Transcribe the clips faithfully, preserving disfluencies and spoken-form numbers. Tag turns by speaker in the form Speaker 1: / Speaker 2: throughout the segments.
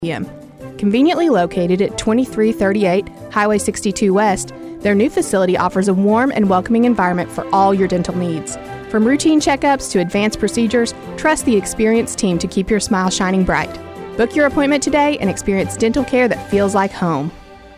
Speaker 1: Stadium. Conveniently located at twenty-three thirty-eight Highway sixty-two West, their new facility offers a warm and welcoming environment for all your dental needs. From routine checkups to advanced procedures, trust the experienced team to keep your smile shining bright. Book your appointment today and experience dental care that feels like home.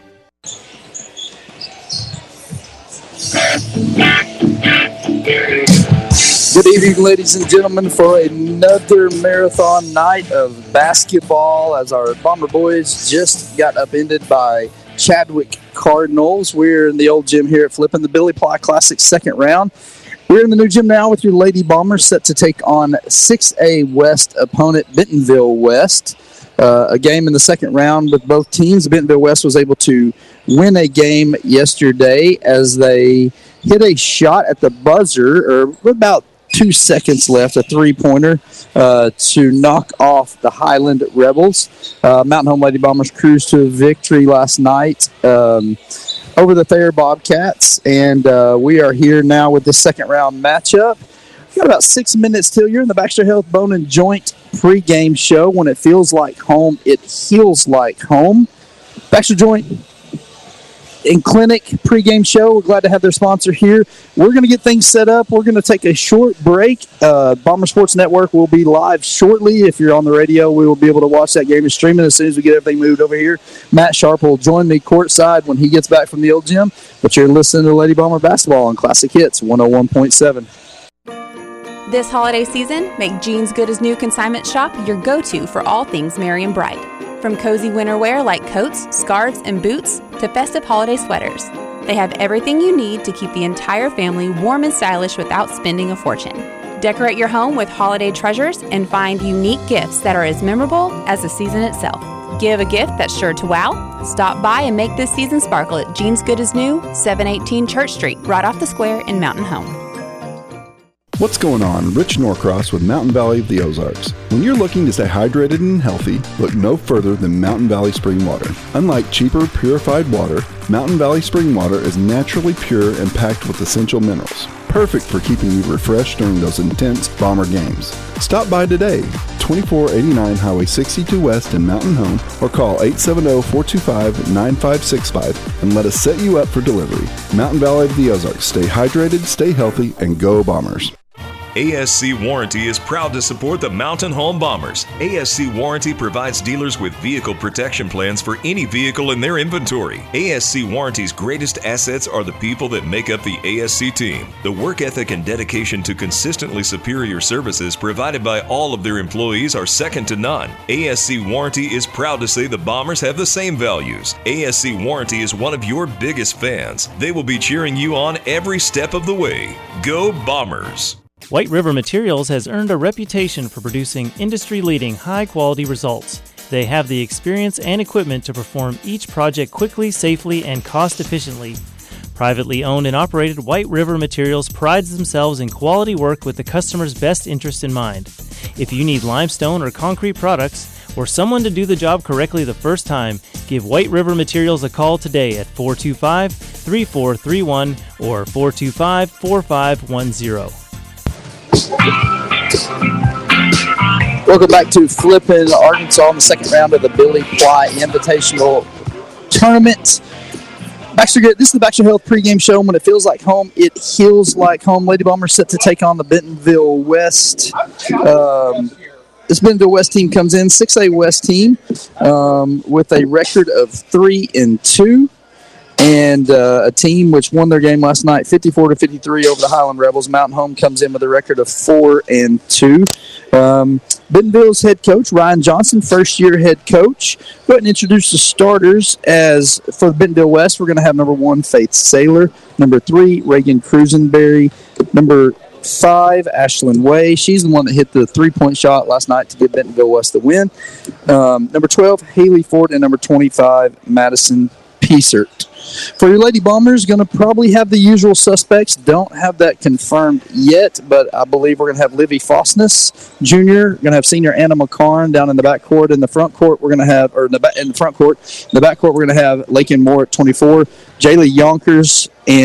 Speaker 2: Good evening, ladies and gentlemen, for another marathon night of basketball as our Bomber boys just got upended by Chadwick Cardinals. We're in the old gym here at Flippin', the Billy Ply Classic second round. We're in the new gym now with your Lady Bombers set to take on six A West opponent Bentonville West. Uh, a game in the second round with both teams. Bentonville West was able to win a game yesterday as they hit a shot at the buzzer, or about two seconds left, a three-pointer uh, to knock off the Highland Rebels. Uh, Mountain Home Lady Bombers cruised to a victory last night um, over the Thayer Bobcats, and uh, we are here now with the second-round matchup. We've got about six minutes till. You're in the Baxter Health Bone and Joint pregame show. When it feels like home, it heals like home. Baxter Joint and Clinic pregame show. We're glad to have their sponsor here. We're going to get things set up. We're going to take a short break. Uh, Bomber Sports Network will be live shortly. If you're on the radio, we will be able to watch that game and stream it as soon as we get everything moved over here. Matt Sharp will join me courtside when he gets back from the old gym. But you're listening to Lady Bomber Basketball on Classic Hits one oh one point seven.
Speaker 3: This holiday season, make Jeans Good as New Consignment Shop your go-to for all things merry and bright. From cozy winter wear like coats, scarves, and boots to festive holiday sweaters, they have everything you need to keep the entire family warm and stylish without spending a fortune. Decorate your home with holiday treasures and find unique gifts that are as memorable as the season itself. Give a gift that's sure to wow. Stop by and make this season sparkle at Jeans Good as New, seven eighteen Church Street, right off the square in Mountain Home.
Speaker 4: What's going on? Rich Norcross with Mountain Valley of the Ozarks. When you're looking to stay hydrated and healthy, look no further than Mountain Valley Spring Water. Unlike cheaper, purified water, Mountain Valley Spring Water is naturally pure and packed with essential minerals. Perfect for keeping you refreshed during those intense Bomber games. Stop by today, twenty-four eighty-nine Highway sixty-two West in Mountain Home, or call eight seven zero, four two five, nine five six five and let us set you up for delivery. Mountain Valley of the Ozarks. Stay hydrated, stay healthy, and go Bombers.
Speaker 5: A S C Warranty is proud to support the Mountain Home Bombers. A S C Warranty provides dealers with vehicle protection plans for any vehicle in their inventory. A S C Warranty's greatest assets are the people that make up the A S C team. The work ethic and dedication to consistently superior services provided by all of their employees are second to none. A S C Warranty is proud to say the Bombers have the same values. A S C Warranty is one of your biggest fans. They will be cheering you on every step of the way. Go Bombers!
Speaker 6: White River Materials has earned a reputation for producing industry-leading, high-quality results. They have the experience and equipment to perform each project quickly, safely, and cost-efficiently. Privately owned and operated, White River Materials prides themselves in quality work with the customer's best interest in mind. If you need limestone or concrete products, or someone to do the job correctly the first time, give White River Materials a call today at four two five, three four three one or four two five, four five one zero.
Speaker 2: Welcome back to Flippin' Arkansas in the second round of the Billy Ply Invitational Tournament. Baxter, this is the Baxter Health pregame show. When it feels like home, it heals like home. Lady Bombers set to take on the Bentonville West. Um, this Bentonville West team comes in, six A West team, um, with a record of three and two. And uh, a team which won their game last night, fifty-four to fifty-three over the Highland Rebels. Mountain Home comes in with a record of four and two. Um, Bentonville's head coach, Ryan Johnson, first-year head coach. Go ahead and introduce the starters. As for the Bentonville West, we're going to have number one, Faith Saylor. Number three, Reagan Cruisenberry. Number five, Ashlyn Way. She's the one that hit the three-point shot last night to give Bentonville West the win. Um, number twelve, Haley Ford. And number twenty-five, Madison Piesert. For your Lady Bombers, going to probably have the usual suspects. Don't have that confirmed yet, but I believe we're going to have Livy Fosness Junior Going to have senior Anna McCarn down in the backcourt. In the front court, we're going to have, or in the, back, in the front court, in the backcourt, we're going to have Lakin Moore at twenty-four, Jaylee Yonkers, and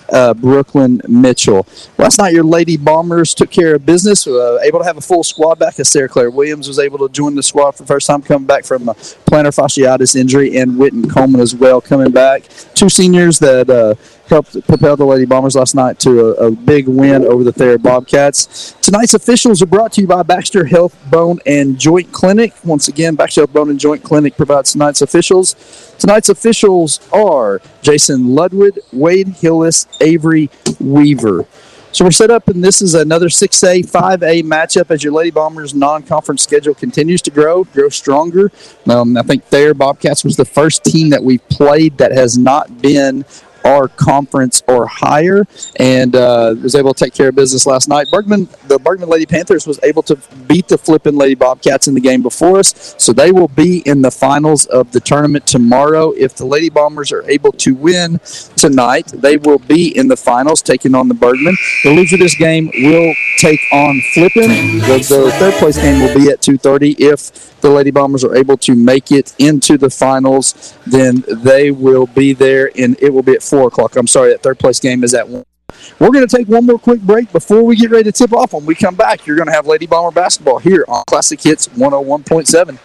Speaker 2: uh, Brooklyn Mitchell. Last night, your Lady Bombers took care of business, uh, able to have a full squad back as Sarah Claire Williams was able to join the squad for the first time, coming back from a plantar fasciitis injury, and Whitten Coleman as well coming back. Two seniors that uh, helped propel the Lady Bombers last night to a, a big win over the Thayer Bobcats. Tonight's officials are brought to you by Baxter Health, Bone, and Joint Clinic. Once again, Baxter Health, Bone, and Joint Clinic provides tonight's officials. Tonight's officials are Jason Ludwig, Wade Hillis, Avery Weaver. So we're set up, and this is another six A, five A matchup as your Lady Bombers non-conference schedule continues to grow, grow stronger. Um, I think Thayer Bobcats was the first team that we've played that has not been our conference or higher, and uh, was able to take care of business last night. Bergman, the Bergman Lady Panthers was able to beat the flipping Lady Bobcats in the game before us, so they will be in the finals of the tournament tomorrow. If the Lady Bombers are able to win tonight, they will be in the finals, taking on the Bergman. The loser of this game will take on flipping. The, the third place game will be at two thirty. If the Lady Bombers are able to make it into the finals, then they will be there, and it will be at four o'clock. I'm sorry, that third place game is at one. We're going to take one more quick break before we get ready to tip off. When we come back, you're going to have Lady Bomber basketball here on Classic Hits one oh one point seven.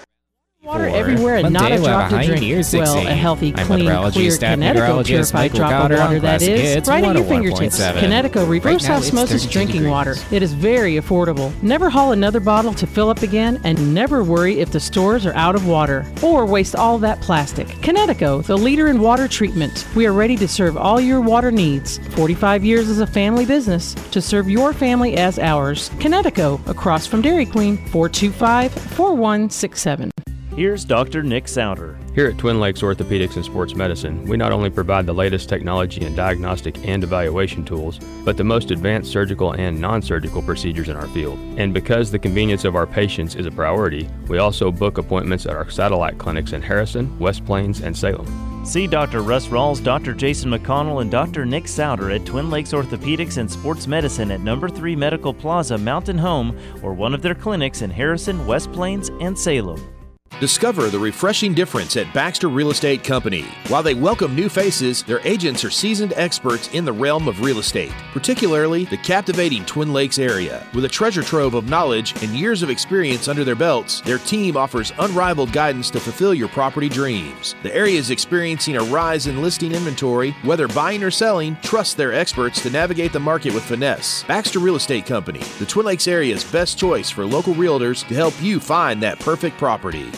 Speaker 7: Water everywhere and not a drop to drink. Well, a healthy, clean, clear, Connecticut purified drop of water that is, right at your fingertips. Connecticut reverse osmosis drinking water. It is very affordable. Never haul another bottle to fill up again, and never worry if the stores are out of water or waste all that plastic. Connecticut, the leader in water treatment. We are ready to serve all your water needs. forty-five years as a family business to serve your family as ours. Connecticut, across from Dairy Queen, four two five, four one six seven.
Speaker 6: Here's Doctor Nick Souter.
Speaker 8: Here at Twin Lakes Orthopedics and Sports Medicine, we not only provide the latest technology in diagnostic and evaluation tools, but the most advanced surgical and non-surgical procedures in our field. And because the convenience of our patients is a priority, we also book appointments at our satellite clinics in Harrison, West Plains, and Salem.
Speaker 6: See Doctor Russ Rawls, Doctor Jason McConnell, and Doctor Nick Souter at Twin Lakes Orthopedics and Sports Medicine at Number three Medical Plaza, Mountain Home, or one of their clinics in Harrison, West Plains, and Salem.
Speaker 9: Discover the refreshing difference at Baxter Real Estate Company. While they welcome new faces, their agents are seasoned experts in the realm of real estate, particularly the captivating Twin Lakes area. With a treasure trove of knowledge and years of experience under their belts, their team offers unrivaled guidance to fulfill your property dreams. The area is experiencing a rise in listing inventory. Whether buying or selling, trust their experts to navigate the market with finesse. Baxter Real Estate Company, the Twin Lakes area's best choice for local realtors to help you find that perfect property.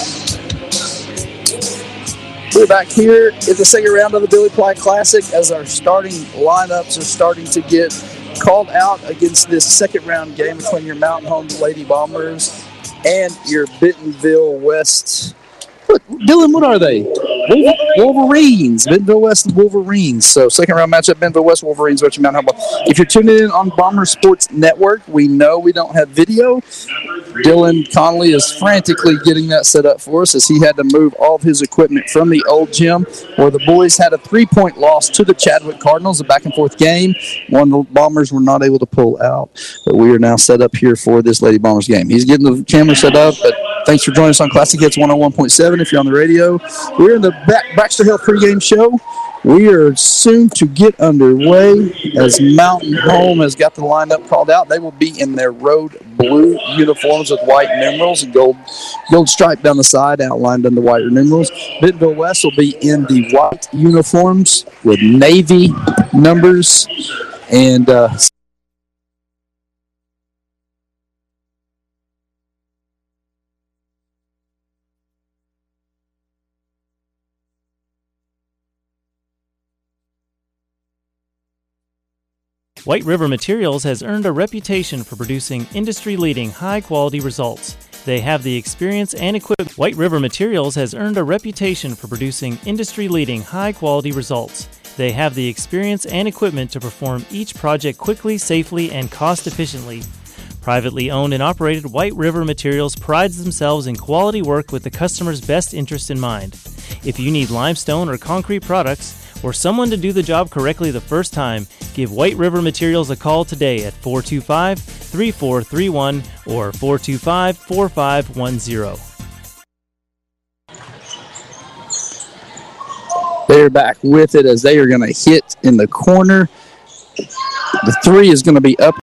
Speaker 2: We're back here at the second round of the Billy Platt Classic as our starting lineups are starting to get called out against this second round game between your Mountain Home Lady Bombers and your Bentonville West. What, Dylan, what are they? Wolverines. Bentonville West Wolverines. So second round matchup, Bentonville West Wolverines versus Mountain Home. If you're tuning in on Bomber Sports Network, we know we don't have video. Dylan Connolly is frantically getting that set up for us as he had to move all of his equipment from the old gym where the boys had a three-point loss to the Chadwick Cardinals, a back-and-forth game. One of the Bombers were not able to pull out, but we are now set up here for this Lady Bombers game. He's getting the camera set up, but thanks for joining us on Classic Hits one oh one point seven if you're on the radio. We're in the Baxter Health pregame show. We are soon to get underway as Mountain Home has got the lineup called out. They will be in their road blue uniforms with white numerals and gold gold stripe down the side outlined in the white numerals. Bentonville West will be in the white uniforms with navy numbers and uh,
Speaker 6: White River Materials has earned a reputation for producing industry-leading high-quality results. They have the experience and equipment. White River Materials has earned a reputation for producing industry-leading high-quality results. They have the experience and equipment to perform each project quickly, safely, and cost-efficiently. Privately owned and operated, White River Materials prides themselves in quality work with the customer's best interest in mind. If you need limestone or concrete products, or someone to do the job correctly the first time, give White River Materials a call today at four two five, three four three one or four two five, four five one zero.
Speaker 2: There Razorback with it as they are going to hit in the corner. The three is going to be up